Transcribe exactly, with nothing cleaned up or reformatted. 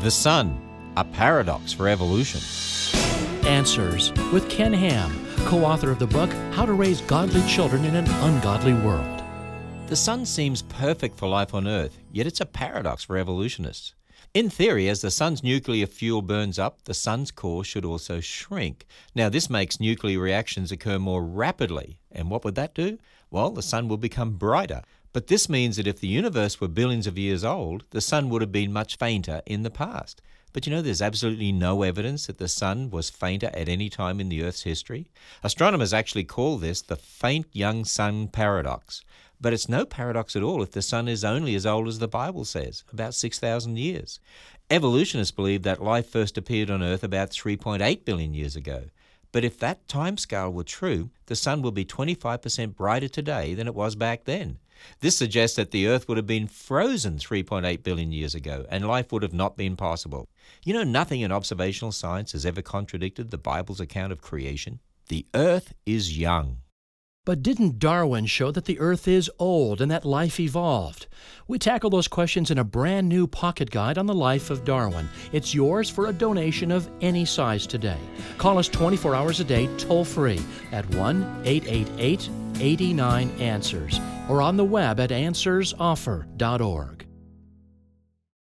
The Sun, a Paradox for Evolution. Answers with Ken Ham, co-author of the book, How to Raise Godly Children in an Ungodly World. The sun seems perfect for life on Earth, yet it's a paradox for evolutionists. In theory, as the sun's nuclear fuel burns up, the sun's core should also shrink. Now, this makes nuclear reactions occur more rapidly. And what would that do? Well, the sun will become brighter. But this means that if the universe were billions of years old, the sun would have been much fainter in the past. But you know, there's absolutely no evidence that the sun was fainter at any time in the Earth's history. Astronomers actually call this the faint young sun paradox. But it's no paradox at all if the sun is only as old as the Bible says, about six thousand years. Evolutionists believe that life first appeared on Earth about three point eight billion years ago. But if that timescale were true, the sun will be twenty-five percent brighter today than it was back then. This suggests that the Earth would have been frozen three point eight billion years ago, and life would have not been possible. You know, nothing in observational science has ever contradicted the Bible's account of creation. The Earth is young. But didn't Darwin show that the Earth is old and that life evolved? We tackle those questions in a brand new pocket guide on the life of Darwin. It's yours for a donation of any size today. Call us twenty-four hours a day, toll-free, at one eight eight eight, eight nine, answers or on the web at answers offer dot org.